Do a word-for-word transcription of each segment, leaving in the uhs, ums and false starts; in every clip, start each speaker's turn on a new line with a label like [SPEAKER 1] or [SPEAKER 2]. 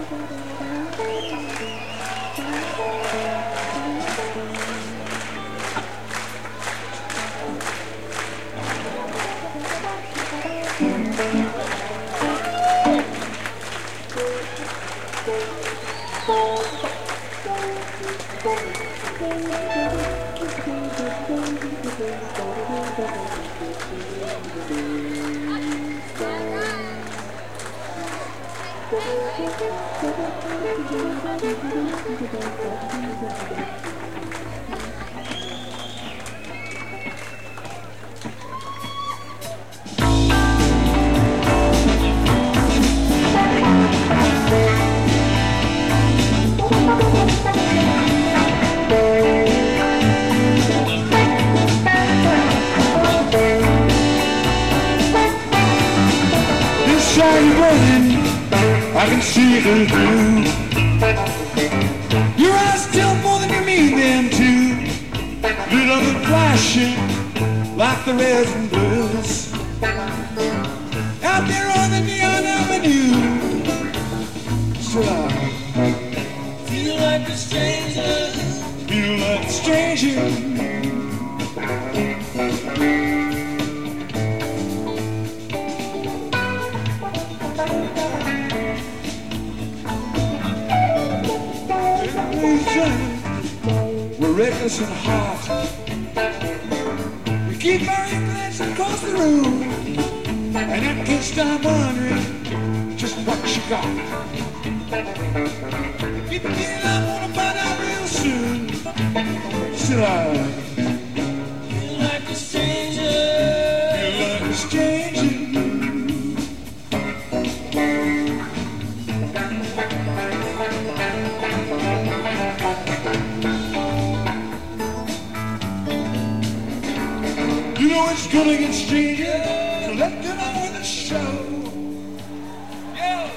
[SPEAKER 1] I can see it through. Your eyes tell more than you mean them to. Lit up and flashing like the reds and blues out there on the neon avenue. So I feel like a stranger. Feel like a stranger. We're reckless and hot. We keep our glance across the room, and I can't stop wondering just what you got. Keep it in, I wanna find out real soon. Still I feel like a stranger. Feel like a stranger. You know it's gonna get stranger, so let's get on with the show. Yeah.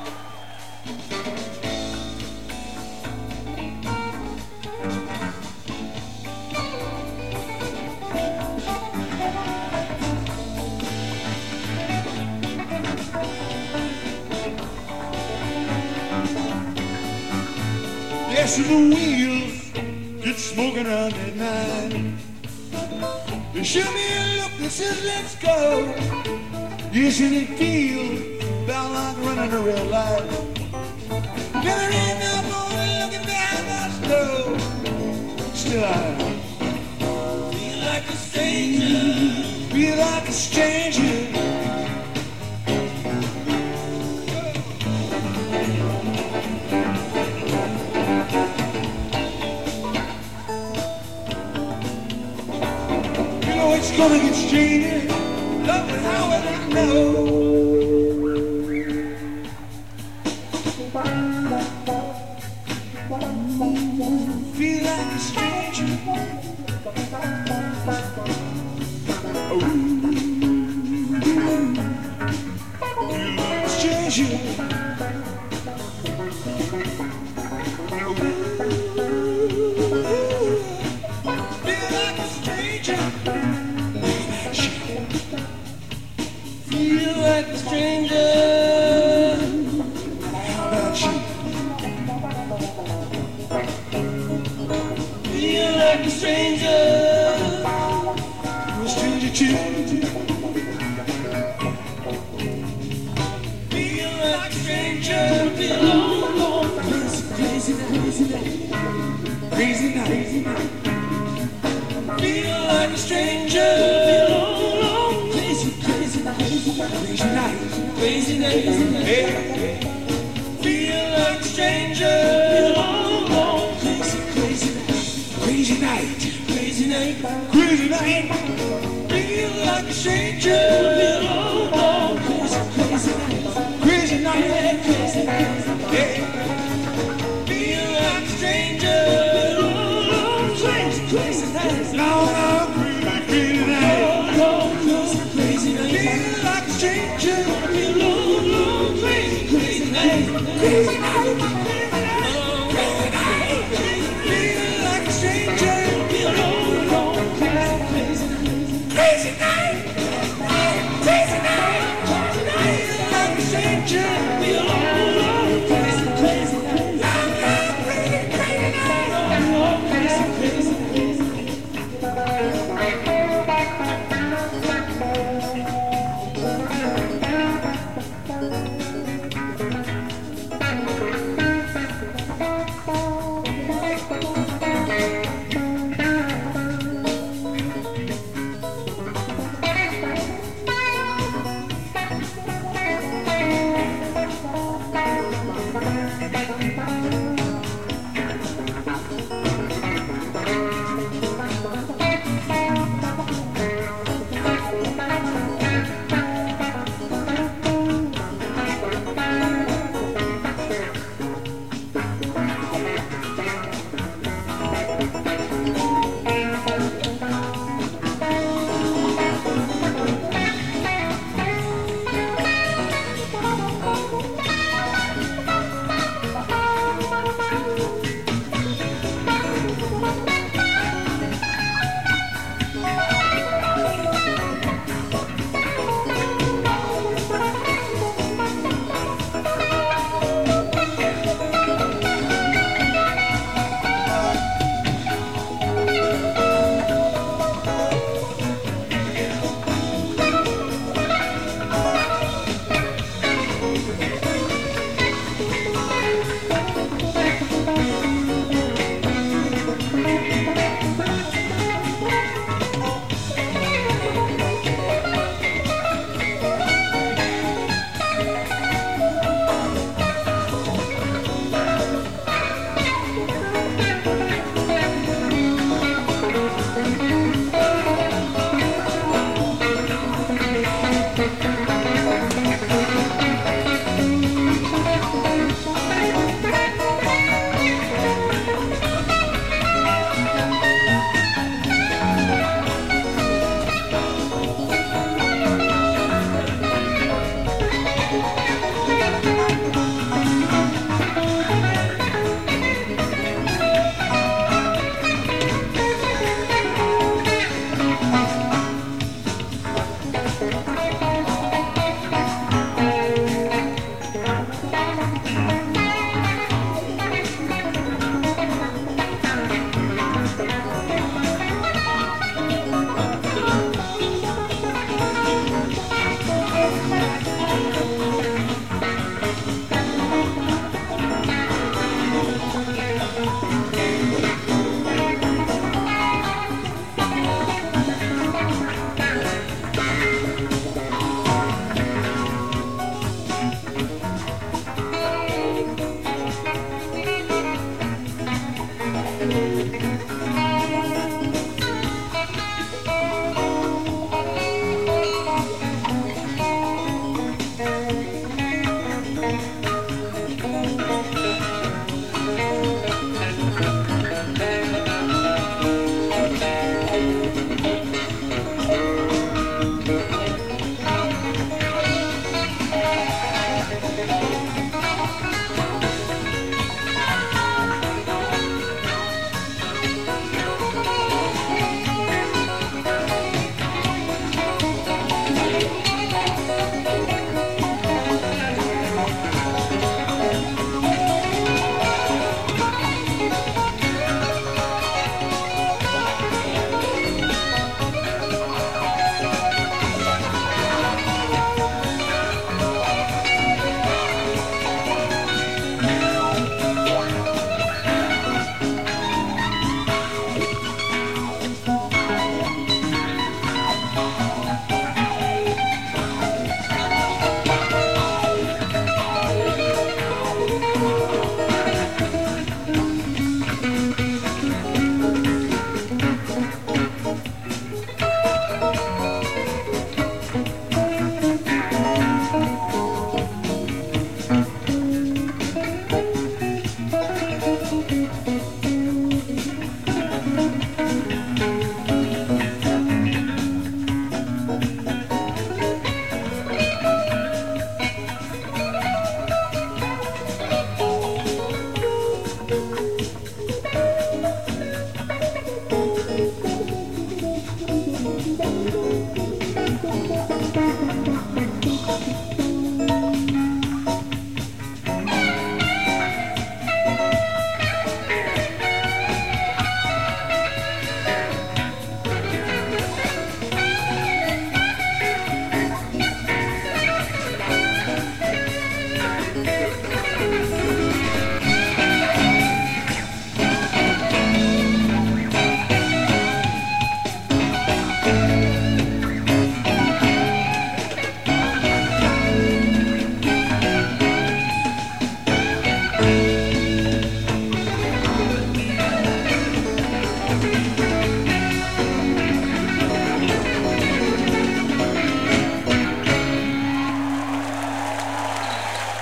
[SPEAKER 1] Yes, the wheels get smoking around at night. You shoot me a look that says let's go. Yes, and it feels about like running a red light. There ain't no more looking down my slow. Still I feel like a stranger. Feel like a stranger. It's gonna get stranger, love it however I know. Feel like a stranger. Oh. Feel like a stranger. Feel like a stranger. How about you? Feel like a stranger. You're a stranger too. Feel like a stranger. Feel alone. Crazy, crazy night, crazy night, crazy night, crazy night. Feel like a stranger. Feel alone. Crazy, crazy night. Crazy night, crazy night, hey, hey. Feel like a stranger. Feel alone. Crazy, crazy night, crazy night, crazy night, crazy night. Feel like a stranger. Feel alone. Crazy, crazy night, crazy night, crazy night, hey. Feel like a stranger. Feel alone. Crazy, crazy night, long, long, crazy, crazy night, long, long, crazy night. Feel like a stranger. Feel alone. Crazy, crazy night, crazy night, crazy night. Feel like a stranger. Feel alone. Crazy, crazy night, crazy night, crazy night, crazy night. Feel like a stranger. Feel alone. Crazy, crazy.